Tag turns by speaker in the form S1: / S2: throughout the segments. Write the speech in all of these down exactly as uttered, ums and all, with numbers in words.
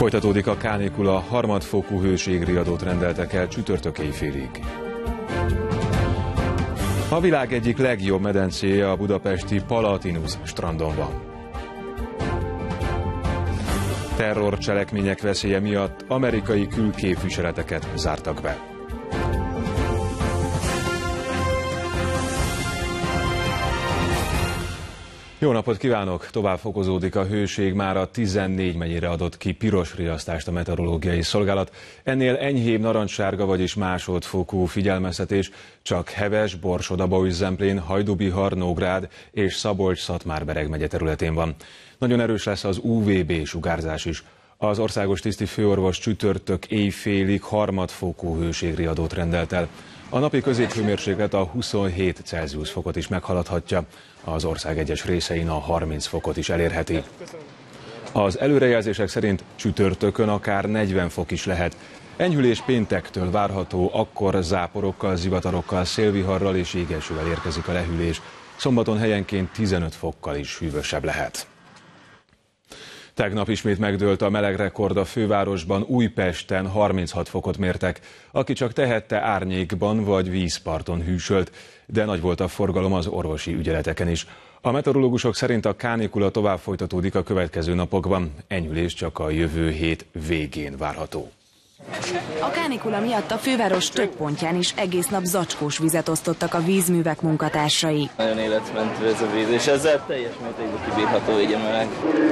S1: Folytatódik a kánikula, harmadfokú hőségriadót rendeltek el csütörtök éjfélig. A világ egyik legjobb medencéje a budapesti Palatinus strandon van. Terrorcselekmények veszélye miatt amerikai külképviseleteket zártak be. Jó napot kívánok! Tovább fokozódik a hőség, már a tizennégy megyére adott ki piros riasztást a meteorológiai szolgálat. Ennél enyhébb narancssárga, vagyis másodfokú figyelmeztetés csak Heves, Borsod-Abaúj-Zemplén, Hajdú-Bihar, Nógrád és Szabolcs-Szatmár-Bereg megye területén van. Nagyon erős lesz az u vé bé sugárzás is. Az országos tiszti főorvos csütörtök éjfélig harmadfokú hőségriadót rendelt el. A napi középhőmérséklet a huszonhét Celsius fokot is meghaladhatja, az ország egyes részein a harminc fokot is elérheti. Az előrejelzések szerint csütörtökön akár negyven fok is lehet. Enyhülés péntektől várható, akkor záporokkal, zivatarokkal, szélviharral és jégesővel érkezik a lehűlés. Szombaton helyenként tizenöt fokkal is hűvösebb lehet. Tegnap ismét megdőlt a melegrekord a fővárosban, Újpesten harminchat fokot mértek. Aki csak tehette, árnyékban vagy vízparton hűsölt, de nagy volt a forgalom az orvosi ügyeleteken is. A meteorológusok szerint a kánikula tovább folytatódik a következő napokban, enyhülés csak a jövő hét végén várható.
S2: A kánikula miatt a főváros több pontján is egész nap zacskós vizet osztottak a vízművek munkatársai.
S3: Nagyon életmentő ez a víz, és ezzel teljes mértékben kibírható így a meleg.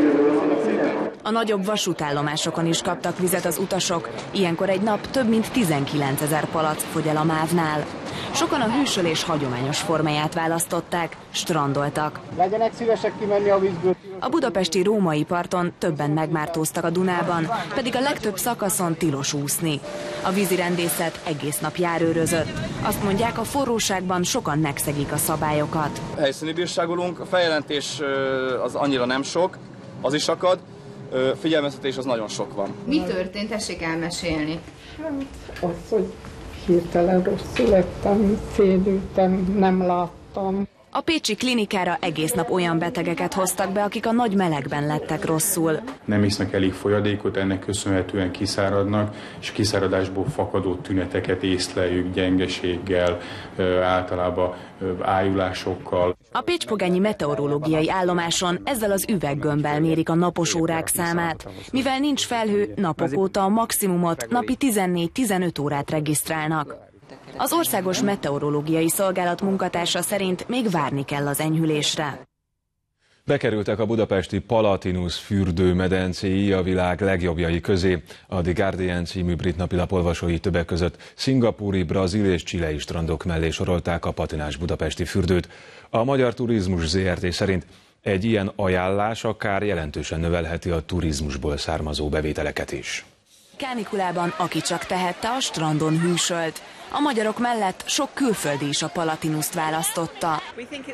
S2: A nagyobb vasútállomásokon is kaptak vizet az utasok, ilyenkor egy nap több mint tizenkilencezer palack fogy el a mávnál. Sokan a hűsölés hagyományos formáját választották, strandoltak.
S4: Legyenek szívesek kimenni a vízből.
S2: A budapesti római parton többen megmártóztak a Dunában, pedig a legtöbb szakaszon tilos úszni. A vízirendészet egész nap járőrözött. Azt mondják, a forróságban sokan megszegik a szabályokat.
S5: Helyszíni bírságolunk, a feljelentés az annyira nem sok, az is akad, figyelmeztetés az nagyon sok van.
S6: Mi történt? Tessék elmesélni.
S4: Az, hogy hirtelen rosszul lettem, félültem, nem láttam.
S2: A pécsi klinikára egész nap olyan betegeket hoztak be, akik a nagy melegben lettek rosszul.
S7: Nem isznak elég folyadékot, ennek köszönhetően kiszáradnak, és kiszáradásból fakadó tüneteket észleljük gyengeséggel, általában ájulásokkal.
S2: A pécspogányi meteorológiai állomáson ezzel az üveggömbbel mérik a napos órák számát. Mivel nincs felhő, napok óta a maximumot napi tizennégy-tizenöt órát regisztrálnak. Az Országos Meteorológiai Szolgálat munkatársa szerint még várni kell az enyhülésre.
S1: Bekerültek a budapesti Palatinus fürdőmedencéi a világ legjobbjai közé. A The Guardian című brit napilap olvasói többek között szingapúri, brazil és chilei strandok mellé sorolták a patinás budapesti fürdőt. A Magyar Turizmus zé er té szerint egy ilyen ajánlás akár jelentősen növelheti a turizmusból származó bevételeket is.
S2: Kánikulában aki csak tehette, a strandon hűsölt. A magyarok mellett sok külföldi is a Palatinust választotta.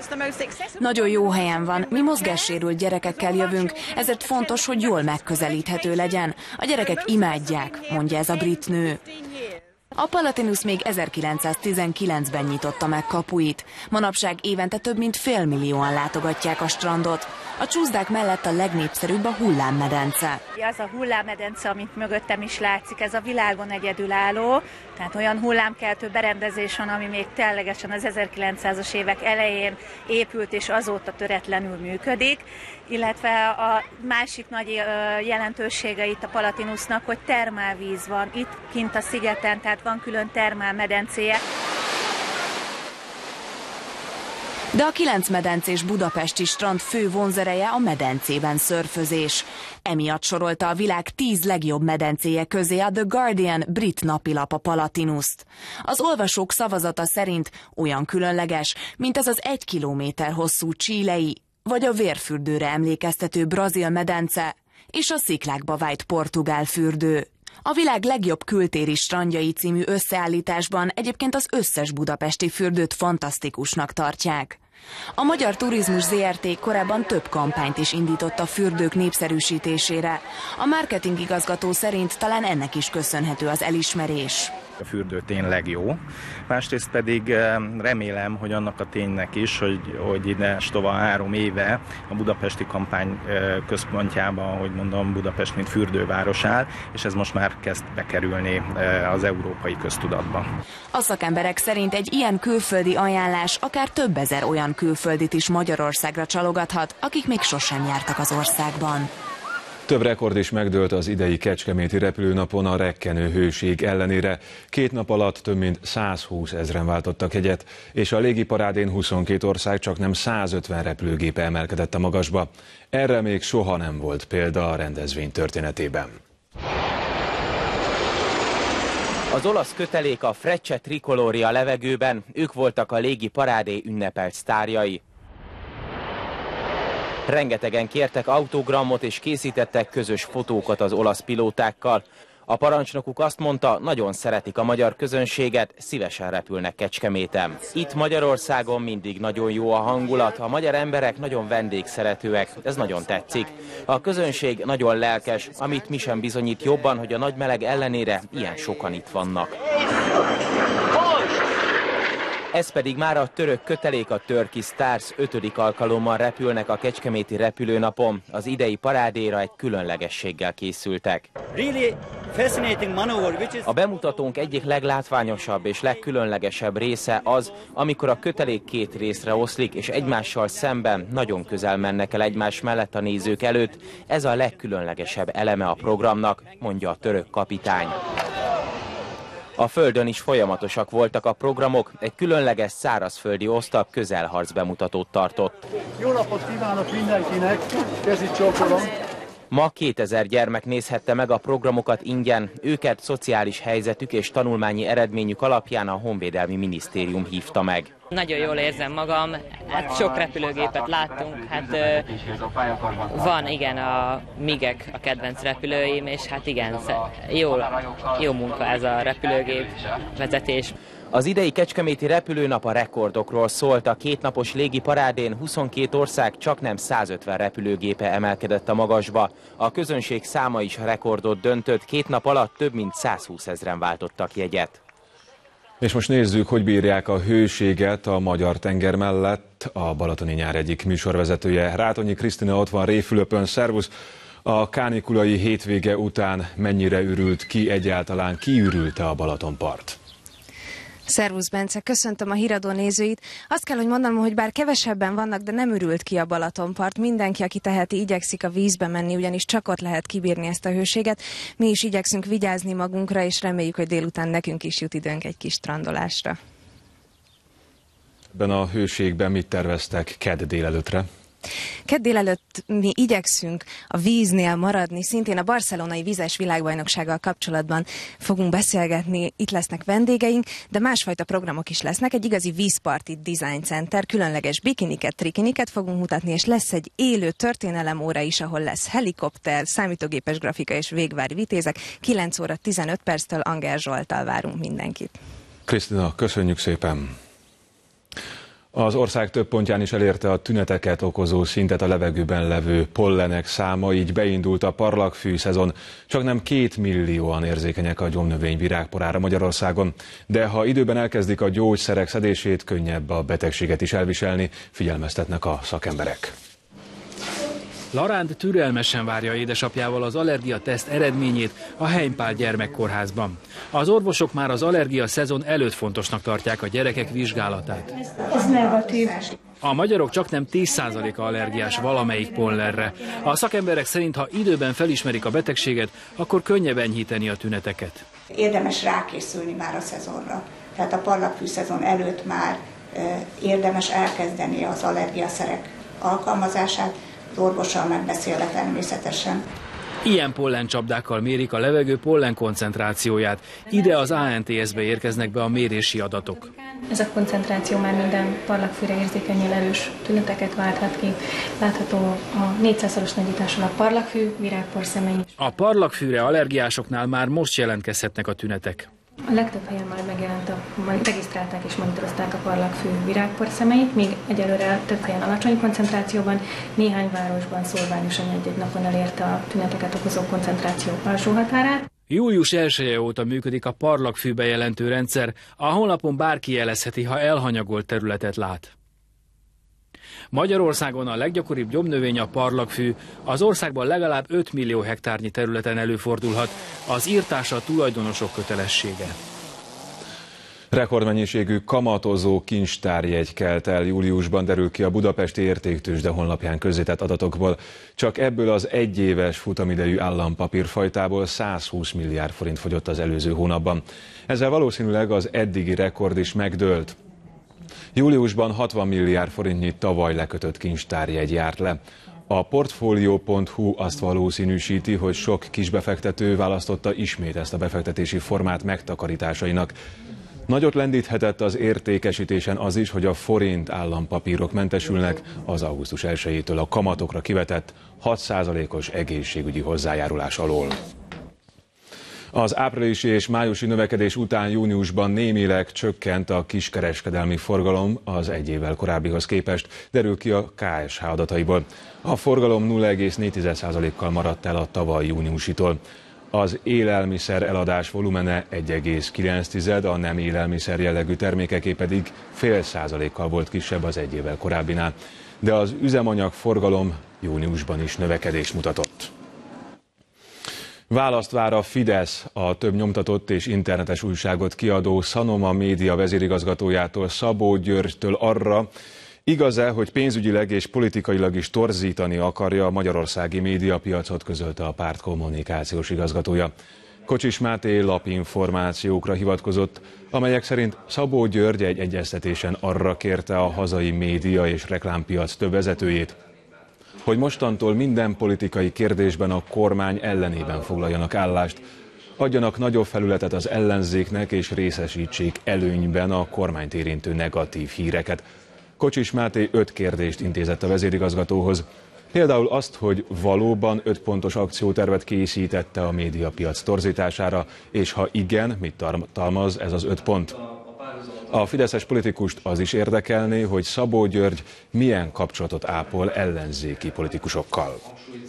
S2: Nagyon jó helyen van, mi mozgássérült gyerekekkel jövünk, ezért fontos, hogy jól megközelíthető legyen. A gyerekek imádják, mondja ez a brit nő. A Palatinus még ezerkilencszáztizenkilencben nyitotta meg kapuit. Manapság évente több mint félmillióan látogatják a strandot. A csúszdák mellett a legnépszerűbb a hullámmedence.
S8: Az a hullámmedence, amit mögöttem is látszik, ez a világon egyedülálló. Tehát olyan hullámkeltő berendezés van, ami még ténylegesen az ezerkilencszázas évek elején épült, és azóta töretlenül működik. Illetve a másik nagy jelentősége itt a Palatinusnak, hogy termálvíz van itt kint a szigeten, tehát van külön termálmedencéje.
S2: De a kilencmedencés budapesti strand fő vonzereje a medencében szörfözés. Emiatt sorolta a világ tíz legjobb medencéje közé a The Guardian brit napilap a Palatinust. Az olvasók szavazata szerint olyan különleges, mint az az egy kilométer hosszú chilei, vagy a vérfürdőre emlékeztető brazil medence, és a sziklákba vájt portugál fürdő. A világ legjobb kültéri strandjai című összeállításban egyébként az összes budapesti fürdőt fantasztikusnak tartják. A Magyar Turizmus zé er té korábban több kampányt is indított a fürdők népszerűsítésére. A marketing igazgató szerint talán ennek is köszönhető az elismerés.
S9: A fürdő tényleg jó, másrészt pedig remélem, hogy annak a ténynek is, hogy, hogy ide tova három éve a budapesti kampány központjában, ahogy mondom, Budapest mint fürdőváros áll, és ez most már kezd bekerülni az európai köztudatba.
S2: A szakemberek szerint egy ilyen külföldi ajánlás akár több ezer olyan külföldit is Magyarországra csalogathat, akik még sosem jártak az országban.
S1: Több rekord is megdőlt az idei kecskeméti repülőnapon a rekkenő hőség ellenére. Két nap alatt több mint százhúsz ezren váltottak jegyet, és a légiparádén huszonkét ország csaknem százötven repülőgépe emelkedett a magasba. Erre még soha nem volt példa a rendezvény történetében.
S10: Az olasz kötelék a Frecce Tricolori a levegőben, ők voltak a légi parádé ünnepelt sztárjai. Rengetegen kértek autogramot és készítettek közös fotókat az olasz pilótákkal. A parancsnokuk azt mondta, nagyon szeretik a magyar közönséget, szívesen repülnek Kecskeméten. Itt Magyarországon mindig nagyon jó a hangulat, a magyar emberek nagyon vendégszeretőek, ez nagyon tetszik. A közönség nagyon lelkes, amit mi sem bizonyít jobban, hogy a nagy meleg ellenére ilyen sokan itt vannak. Ez pedig már a török kötelék, a Turkish Stars ötödik alkalommal repülnek a kecskeméti repülőnapon. Az idei parádéra egy különlegességgel készültek. A bemutatónk egyik leglátványosabb és legkülönlegesebb része az, amikor a kötelék két részre oszlik, és egymással szemben nagyon közel mennek el egymás mellett a nézők előtt. Ez a legkülönlegesebb eleme a programnak, mondja a török kapitány. A földön is folyamatosak voltak a programok, egy különleges szárazföldi osztag közelharc bemutatót tartott.
S11: Jó napot kívánok mindenkinek, kezi csókolom!
S10: Ma kétezer gyermek nézhette meg a programokat ingyen, őket szociális helyzetük és tanulmányi eredményük alapján a Honvédelmi Minisztérium hívta meg.
S12: Nagyon jól érzem magam, hát sok repülőgépet láttunk, hát van igen a migek a kedvenc repülőim, és hát igen, jó, jó munka ez a repülőgép vezetés.
S10: Az idei kecskeméti repülőnap a rekordokról szólt. A kétnapos légi parádén huszonkét ország csaknem százötven repülőgépe emelkedett a magasba. A közönség száma is rekordot döntött, két nap alatt több mint százhúsz ezren váltottak jegyet.
S1: És most nézzük, hogy bírják a hőséget a magyar tenger mellett. A Balatoni Nyár egyik műsorvezetője, Rátonyi Krisztina ott van Réfülöpön. Szervusz! A kánikulai hétvége után mennyire ürült ki egyáltalán, ki ürülte a Balatonpart?
S13: Szervusz Bence, köszöntöm a Híradó nézőit. Azt kell, hogy mondanom, hogy bár kevesebben vannak, de nem ürült ki a Balatonpart. Mindenki, aki teheti, igyekszik a vízbe menni, ugyanis csak ott lehet kibírni ezt a hőséget. Mi is igyekszünk vigyázni magunkra, és reméljük, hogy délután nekünk is jut időnk egy kis strandolásra.
S1: Ebben a hőségben mit terveztek kedd délelőttre?
S13: Kedd délelőtt mi igyekszünk a víznél maradni, szintén a barcelonai vízes világbajnoksággal kapcsolatban fogunk beszélgetni, itt lesznek vendégeink, de másfajta programok is lesznek, egy igazi vízparti design center, különleges bikiniket, trikiniket fogunk mutatni, és lesz egy élő történelemóra is, ahol lesz helikopter, számítógépes grafika és végvári vitézek. kilenc óra tizenöt perctől Anger Zsolttal várunk mindenkit.
S1: Krisztina, köszönjük szépen! Az ország több pontján is elérte a tüneteket okozó szintet a levegőben levő pollenek száma, így beindult a parlagfű szezon. Csaknem két millióan érzékenyek a gyomnövény virágporára Magyarországon, de ha időben elkezdik a gyógyszerek szedését, könnyebb a betegséget is elviselni, figyelmeztetnek a szakemberek.
S14: Laránd türelmesen várja édesapjával az allergia-teszt eredményét a Heimpál gyermekkórházban. Az orvosok már az allergia szezon előtt fontosnak tartják a gyerekek vizsgálatát.
S15: Ez negatív.
S14: A magyarok csaknem tíz százaléka allergiás valamelyik pollenre. A szakemberek szerint, ha időben felismerik a betegséget, akkor könnyebb enyhíteni a tüneteket.
S15: Érdemes rákészülni már a szezonra. Tehát a parlagfű szezon előtt már érdemes elkezdeni az allergiaszerek alkalmazását, az orvossal megbeszélve természetesen.
S14: Ilyen pollencsapdákkal mérik a levegő pollen koncentrációját. Ide az á en té es-be érkeznek be a mérési adatok.
S16: Ez a koncentráció már minden parlagfűre érzékenyel erős tüneteket válthat ki. Látható a négyszázszoros nagyításon a parlagfű, virágporszemei.
S14: A parlagfűre allergiásoknál már most jelentkezhetnek a tünetek.
S16: A legtöbb helyen már megjelent, a, regisztrálták és monitorozták a parlagfű virágporszemeit, míg egyelőre több helyen alacsony koncentrációban, néhány városban szórványosan egy-egy napon elérte a tüneteket okozó koncentráció alsó határát.
S14: július elseje óta működik a parlagfű bejelentő rendszer, a honlapon bárki jelezheti, ha elhanyagolt területet lát. Magyarországon a leggyakoribb gyomnövény a parlagfű, az országban legalább öt millió hektárnyi területen előfordulhat, az írtása a tulajdonosok kötelessége.
S1: Rekordmennyiségű kamatozó kincstárjegy kelt el júliusban, derül ki a Budapesti Értéktőzsde honlapján közzétett adatokból. Csak ebből az egyéves futamidejű állampapírfajtából százhúsz milliárd forint fogyott az előző hónapban. Ezzel valószínűleg az eddigi rekord is megdőlt. Júliusban hatvan milliárd forintnyi tavaly lekötött kincstárjegy járt le. A Portfolio pont hu azt valószínűsíti, hogy sok kisbefektető választotta ismét ezt a befektetési formát megtakarításainak. Nagyot lendíthetett az értékesítésen az is, hogy a forint állampapírok mentesülnek az augusztus elsejétől a kamatokra kivetett hat százalékos egészségügyi hozzájárulás alól. Az áprilisi és májusi növekedés után júniusban némileg csökkent a kiskereskedelmi forgalom az egy évvel korábbihoz képest, derül ki a ká es há adataiból. A forgalom nulla egész négy százalékkal maradt el a tavaly júniusitól. Az élelmiszer eladás volumene egy egész kilenc, a nem élelmiszer jellegű termékeké pedig fél százalékkal volt kisebb az egy évvel korábbinál. De az üzemanyag forgalom júniusban is növekedést mutatott. Választ vár a Fidesz a több nyomtatott és internetes újságot kiadó Sanoma Média vezérigazgatójától, Szabó Györgytől arra, igaz-e, hogy pénzügyileg és politikailag is torzítani akarja a magyarországi médiapiacot, közölte a párt kommunikációs igazgatója. Kocsis Máté lapinformációkra hivatkozott, amelyek szerint Szabó György egy egyeztetésen arra kérte a hazai média és reklámpiac több vezetőjét, hogy mostantól minden politikai kérdésben a kormány ellenében foglaljanak állást, adjanak nagyobb felületet az ellenzéknek és részesítsék előnyben a kormányt érintő negatív híreket. Kocsis Máté öt kérdést intézett a vezérigazgatóhoz. Például azt, hogy valóban öt pontos akciótervet készítette a médiapiac torzítására, és ha igen, mit tartalmaz ez az öt pont. A fideszes politikust az is érdekelné, hogy Szabó György milyen kapcsolatot ápol ellenzéki politikusokkal.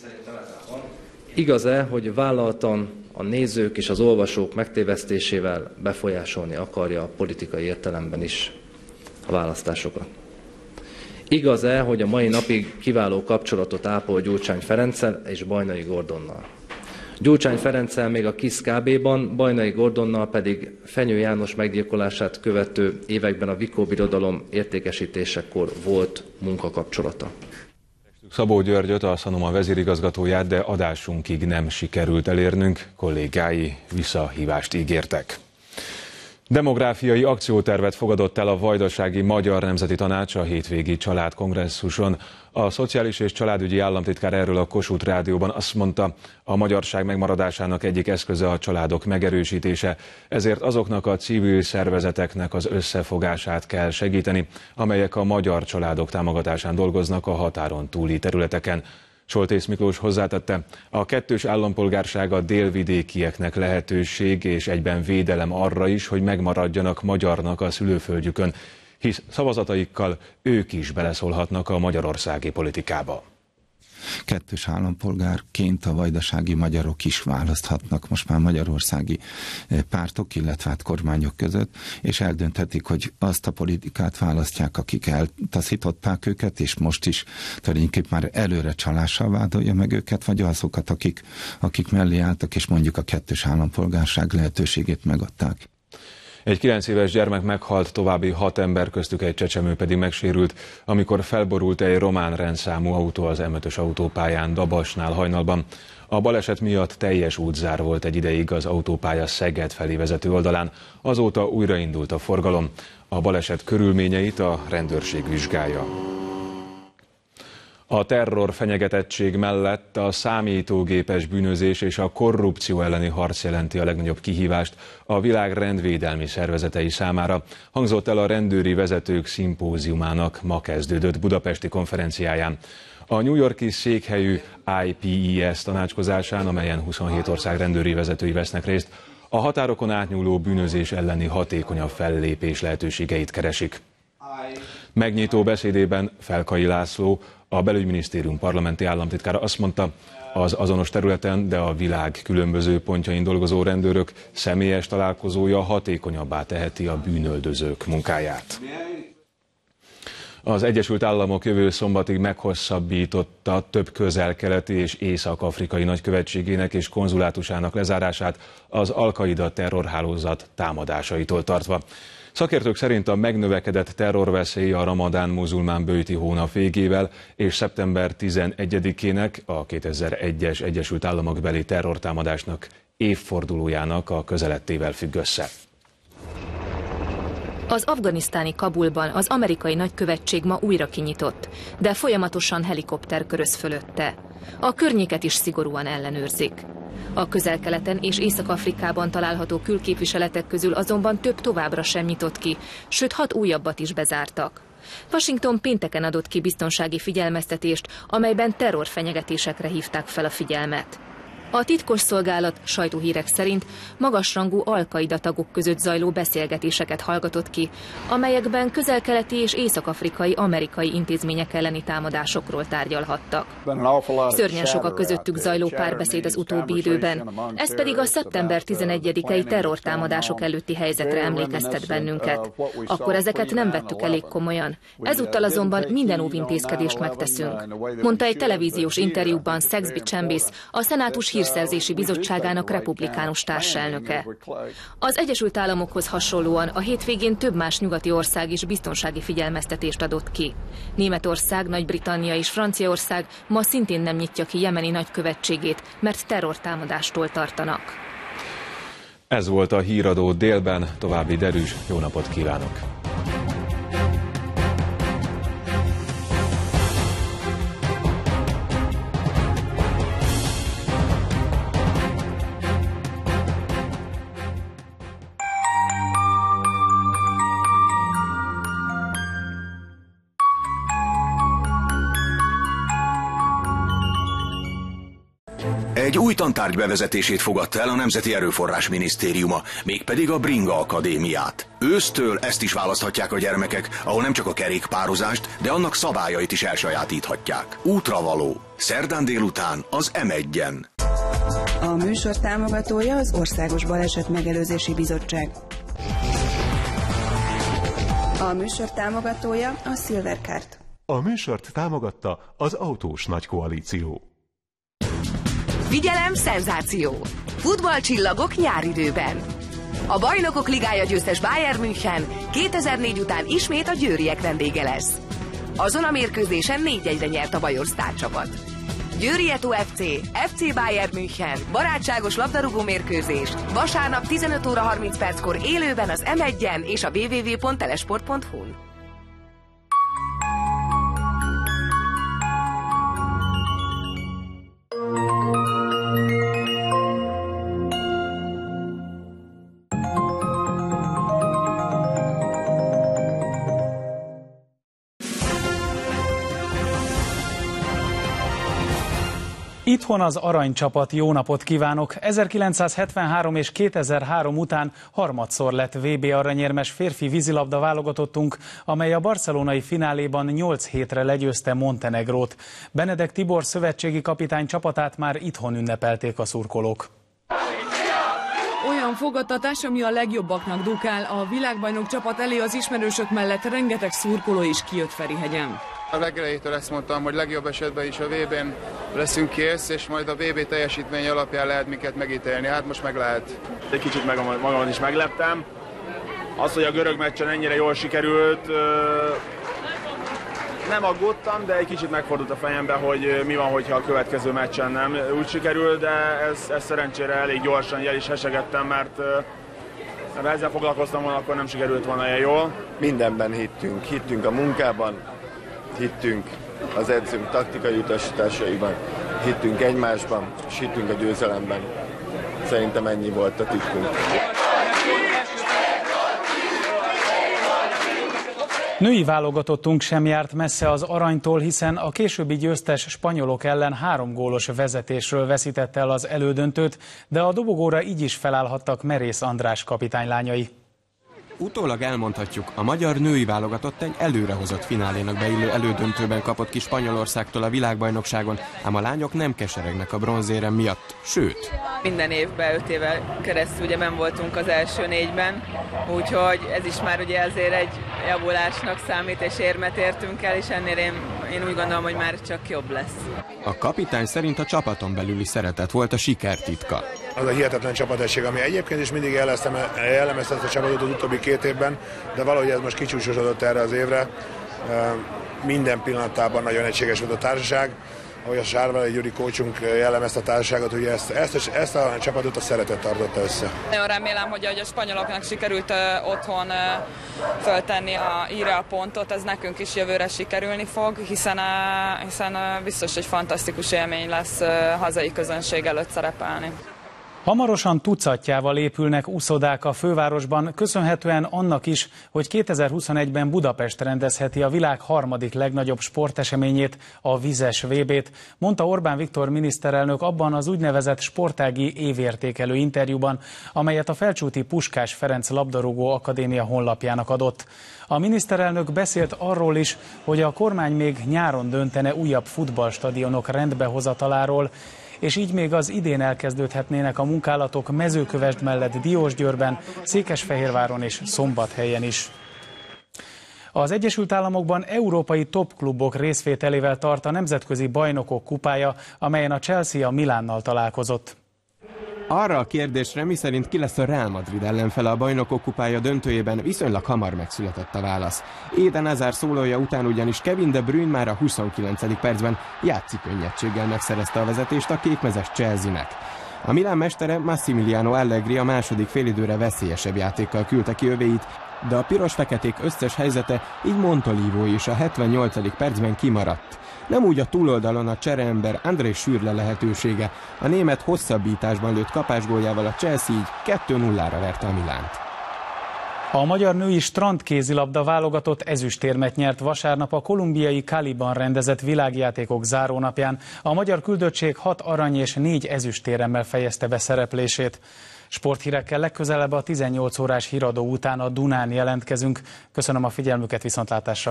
S17: Igaz-e, hogy vállaltan a nézők és az olvasók megtévesztésével befolyásolni akarja a politikai értelemben is a választásokat? Igaz-e, hogy a mai napig kiváló kapcsolatot ápol Gyurcsány Ferenccel és Bajnai Gordonnal? Gyurcsány Ferenccel még a KISZ ká bé-ban, Bajnai Gordonnal pedig Fenyő János meggyilkolását követő években a Vikó Birodalom értékesítésekor volt munkakapcsolata.
S1: Szabó Györgyöt, a Sanoma vezérigazgatóját, de adásunkig nem sikerült elérnünk, kollégái visszahívást ígértek. Demográfiai akciótervet fogadott el a Vajdasági Magyar Nemzeti Tanács a hétvégi családkongresszuson. A szociális és családügyi államtitkár erről a Kossuth Rádióban azt mondta, a magyarság megmaradásának egyik eszköze a családok megerősítése, ezért azoknak a civil szervezeteknek az összefogását kell segíteni, amelyek a magyar családok támogatásán dolgoznak a határon túli területeken. Soltész Miklós hozzátette, a kettős állampolgárság a délvidékieknek lehetőség és egyben védelem arra is, hogy megmaradjanak magyarnak a szülőföldjükön, hisz szavazataikkal ők is beleszólhatnak a magyarországi politikába.
S18: Kettős állampolgárként a vajdasági magyarok is választhatnak most már magyarországi pártok, illetve hát kormányok között, és eldönthetik, hogy azt a politikát választják, akik eltaszították őket, és most is tulajdonképpen már előre csalással vádolja meg őket, vagy azokat, akik, akik mellé álltak, és mondjuk a kettős állampolgárság lehetőségét megadták.
S1: Egy kilenc éves gyermek meghalt, további hat ember, köztük egy csecsemő pedig megsérült, amikor felborult egy román rendszámú autó az em ötös autópályán Dabasnál hajnalban. A baleset miatt teljes útzár volt egy ideig az autópálya Szeged felé vezető oldalán, azóta újraindult a forgalom. A baleset körülményeit a rendőrség vizsgálja. A terror fenyegetettség mellett a számítógépes bűnözés és a korrupció elleni harc jelenti a legnagyobb kihívást a világ rendvédelmi szervezetei számára, hangzott el a rendőri vezetők szimpóziumának ma kezdődött budapesti konferenciáján. A New York-i székhelyű i pé e es tanácskozásán, amelyen huszonhét ország rendőri vezetői vesznek részt, a határokon átnyúló bűnözés elleni hatékonyabb fellépés lehetőségeit keresik. Megnyitó beszédében Felkai László, A belügyminisztérium parlamenti államtitkára azt mondta, az azonos területen, de a világ különböző pontjain dolgozó rendőrök személyes találkozója hatékonyabbá teheti a bűnöldözők munkáját. Az Egyesült Államok jövő szombatig meghosszabbította több közel-keleti és észak-afrikai nagykövetségének és konzulátusának lezárását az Al-Qaida terrorhálózat támadásaitól tartva. Szakértők szerint a megnövekedett terrorveszély a ramadán muzulmán böjti hónap végével és szeptember tizenegyedikének, a kétezer-egyes Egyesült Államok beli terrortámadásnak évfordulójának a közelettével függ össze.
S19: Az afganisztáni Kabulban az amerikai nagykövetség ma újra kinyitott, de folyamatosan helikopter köröz fölötte. A környéket is szigorúan ellenőrzik. A Közel-Keleten és Észak-Afrikában található külképviseletek közül azonban több továbbra sem nyitott ki, sőt hat újabbat is bezártak. Washington pénteken adott ki biztonsági figyelmeztetést, amelyben terrorfenyegetésekre hívták fel a figyelmet. A titkosszolgálat sajtóhírek szerint magasrangú Al-Qaida tagok között zajló beszélgetéseket hallgatott ki, amelyekben közel-keleti és észak-afrikai amerikai intézmények elleni támadásokról tárgyalhattak. Szörnyen sok a közöttük zajló párbeszéd az utóbbi időben, ez pedig a szeptember tizenegyedikei terrortámadások előtti helyzetre emlékeztet bennünket. Akkor ezeket nem vettük elég komolyan. Ezúttal azonban minden óvintézkedést megteszünk, mondta egy televíziós interjúban Saxby Chambliss, a szenátus hírszerzési bizottságának republikánus társelnöke. Az Egyesült Államokhoz hasonlóan a hétvégén több más nyugati ország is biztonsági figyelmeztetést adott ki. Németország, Nagy-Britannia és Franciaország ma szintén nem nyitja ki jemeni nagykövetségét, mert terrortámadástól tartanak.
S1: Ez volt a híradó délben, további derűs, jó napot kívánok!
S20: Egy új tantárgy bevezetését fogadta el a Nemzeti Erőforrás Minisztériuma, mégpedig a Bringa Akadémiát. Ősztől ezt is választhatják a gyermekek, ahol nem csak a kerékpározást, de annak szabályait is elsajátíthatják. Útravaló. Szerdán délután az em egyen.
S21: A műsor támogatója az Országos Baleset Megelőzési Bizottság. A műsor támogatója a Silvercard.
S22: A műsort támogatta az Autós Nagykoalíció.
S23: Figyelem, szenzáció! Futballcsillagok nyáridőben. A Bajnokok Ligája győztes Bayern München kétezer-négy után ismét a győriek vendége lesz. Azon a mérkőzésen négy egyre nyert a bajor sztárcsapat. Győri Eto ef cé, ef cé Bayern München, barátságos labdarúgó mérkőzés, vasárnap tizenöt óra harminc perckor élőben az em egyen és a double-u double-u double-u pont telesport pont hu-n.
S24: Itthon az aranycsapat, jó napot kívánok! ezerkilencszázhetvenhárom és kétezer-három után harmadszor lett vé bé aranyérmes férfi vízilabda válogatottunk, amely a barcelonai fináléban nyolc hétre legyőzte Montenegrót. Benedek Tibor szövetségi kapitány csapatát már itthon ünnepelték a szurkolók.
S25: Olyan fogadtatás, ami a legjobbaknak dukál. A világbajnok csapat elé az ismerősök mellett rengeteg szurkoló is kijött Ferihegyen.
S26: A legelejétől ezt mondtam, hogy legjobb esetben is a vé bén leszünk kész, és majd a vé bé teljesítmény alapján lehet minket megítélni. Hát most meg lehet.
S27: Egy kicsit magamat is megleptem. Az, hogy a görög meccsen ennyire jól sikerült, nem aggódtam, de egy kicsit megfordult a fejembe, hogy mi van, hogyha a következő meccsen nem úgy sikerül, de ez, ez szerencsére elég gyorsan jel is hesegettem, mert ha ezzel foglalkoztam volna, akkor nem sikerült volna ilyen jól.
S28: Mindenben hittünk, hittünk a munkában, hittünk az edzőnk taktikai utasításaiban, hittünk egymásban, és hittünk a győzelemben. Szerintem ennyi volt a titkunk.
S24: Női válogatottunk sem járt messze az aranytól, hiszen a későbbi győztes spanyolok ellen három gólos vezetésről veszítette el az elődöntőt, de a dobogóra így is felállhattak Merész András kapitánylányai.
S2: Utólag elmondhatjuk, a magyar női válogatott egy előrehozott finálénak beillő elődöntőben kapott ki Spanyolországtól a világbajnokságon, ám a lányok nem keseregnek a bronzérem miatt, sőt.
S3: Minden évben, öt éve keresztül ugye nem voltunk az első négyben, úgyhogy ez is már ugye azért egy javulásnak számít, és érmet értünk el, és ennél én, én úgy gondolom, hogy már csak jobb lesz.
S2: A kapitány szerint a csapaton belüli szeretet volt a siker titka.
S4: Az a hihetetlen csapategység, ami egyébként is mindig jellemezte ezt a csapatot az utóbbi két évben, de valahogy ez most kicsúcsosodott erre az évre. Minden pillanatában nagyon egységes volt a társaság, ahogy a Sárválai Gyuri kócsunk jellemezte a társaságot, hogy ezt, ezt, ezt a csapatot a szeretet tartotta össze.
S5: Nagyon remélem, hogy a spanyoloknak sikerült uh, otthon uh, föltenni a íre a pontot, ez nekünk is jövőre sikerülni fog, hiszen, uh, hiszen uh, biztos egy fantasztikus élmény lesz uh, hazai közönség előtt szerepelni.
S24: Hamarosan tucatjával épülnek úszodák a fővárosban, köszönhetően annak is, hogy kétezer-huszonegyben Budapest rendezheti a világ harmadik legnagyobb sporteseményét, a vizes vé bét, mondta Orbán Viktor miniszterelnök abban az úgynevezett sportági évértékelő interjúban, amelyet a Felcsúti Puskás Ferenc Labdarúgó Akadémia honlapjának adott. A miniszterelnök beszélt arról is, hogy a kormány még nyáron döntene újabb futballstadionok rendbehozataláról, és így még az idén elkezdődhetnének a munkálatok Mezőkövesd mellett Diósgyőrben, Székesfehérváron és Szombathelyen is. Az Egyesült Államokban európai topklubok részvételével tart a Nemzetközi Bajnokok Kupája, amelyen a Chelsea a Milánnal találkozott.
S2: Arra a kérdésre, miszerint ki lesz a Real Madrid ellenfele a Bajnokok Kupája döntőjében, viszonylag hamar megszületett a válasz. Eden Hazard szólója után ugyanis Kevin De Bruyne már a huszonkilencedik percben játszik könnyedséggel megszerezte a vezetést a kékmezes Chelsea-nek. A Milán mestere Massimiliano Allegri a második félidőre veszélyesebb játékkal küldte ki övéit, de a piros-feketék összes helyzete, így Montolivo is a hetvennyolcadik percben kimaradt. Nem úgy a túloldalon a csereember André Schürrle lehetősége, a német hosszabbításban lőtt kapásgóljával a Chelsea így kettő nullára verte a Milánt.
S24: A magyar női strandkézilabda válogatott ezüstérmet nyert vasárnap a kolumbiai Caliban rendezett világjátékok zárónapján. A magyar küldöttség hat arany és négy ezüstéremmel fejezte be szereplését. Sporthírekkel legközelebb a tizennyolc órás híradó után a Dunán jelentkezünk. Köszönöm a figyelmüket, viszontlátásra!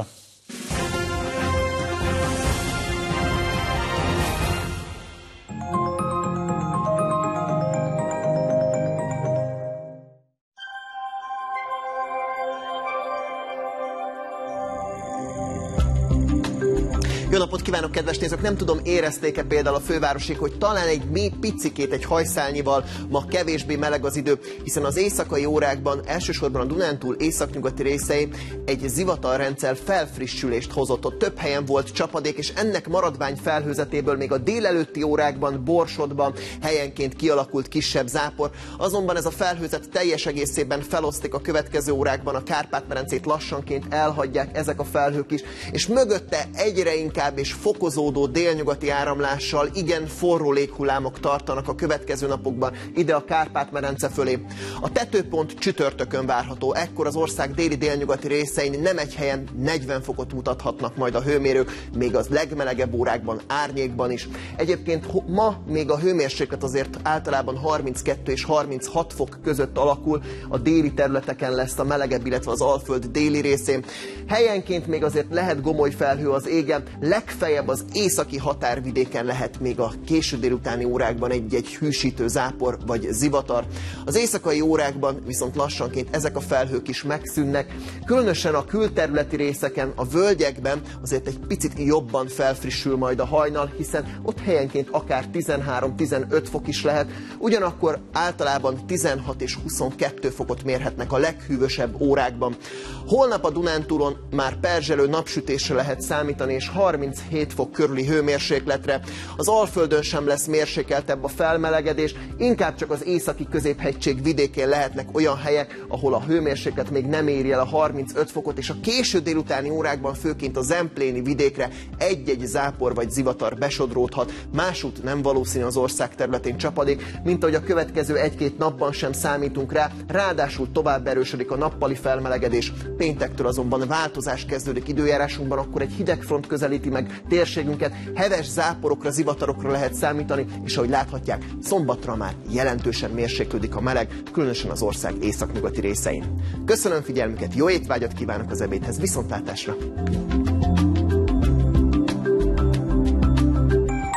S6: Jó napot kívánok, kedves nézők! Nem tudom, érezték-e például a fővárosig, hogy talán egy még picikét, egy hajszálnyival ma kevésbé meleg az idő, hiszen az éjszakai órákban, elsősorban a Dunántúl északnyugati részein egy zivatarrendszer felfrissülést hozott. Ott több helyen volt csapadék, és ennek maradvány felhőzetéből még a délelőtti órákban, Borsodban helyenként kialakult kisebb zápor. Azonban ez a felhőzet teljes egészében felosztik a következő órákban, a Kárpát-medencét lassanként elhagyják ezek a felhők is, és mögötte egyre inkább és fokozódó délnyugati áramlással igen forró léghullámok tartanak a következő napokban ide a Kárpát-medence fölé. A tetőpont csütörtökön várható, ekkor az ország déli-délnyugati részein nem egy helyen negyven fokot mutathatnak majd a hőmérők, még az legmelegebb órákban, árnyékban is. Egyébként ma még a hőmérséklet azért általában harminckettő és harminchat fok között alakul, a déli területeken lesz a melegebb, illetve az Alföld déli részén. Helyenként még azért lehet gomoly felhő az égen, legfeljebb az északi határvidéken lehet még a késő délutáni órákban egy-egy hűsítő zápor vagy zivatar. Az éjszakai órákban viszont lassanként ezek a felhők is megszűnnek, különösen a külterületi részeken, a völgyekben azért egy picit jobban felfrissül majd a hajnal, hiszen ott helyenként akár tizenhárom-tizenöt fok is lehet, ugyanakkor általában tizenhat és huszonkettő fokot mérhetnek a leghűvösebb órákban. Holnap a Dunántúlon már perzselő napsütésre lehet számítani, és harminchét fok körüli hőmérsékletre. Az Alföldön sem lesz mérsékeltebb a felmelegedés, inkább csak az északi középhegység vidékén lehetnek olyan helyek, ahol a hőmérséklet még nem éri el a harmincöt fokot, és a késő délutáni órákban főként a zempléni vidékre egy-egy zápor vagy zivatar besodródhat. Másút nem valószínű az ország területén csapadék, mint ahogy a következő egy-két napban sem számítunk rá, ráadásul tovább erősödik a nappali felmelegedés. Péntektől azonban változás kezdődik időjárásunkban, akkor egy hidegfront közelíti meg meg térségünket. Heves záporokra, zivatarokra lehet számítani, és ahogy láthatják, szombatra már jelentősen mérséklődik a meleg, különösen az ország északnyugati részein. Köszönöm figyelmüket, jó étvágyat kívánok az ebédhez, viszontlátásra!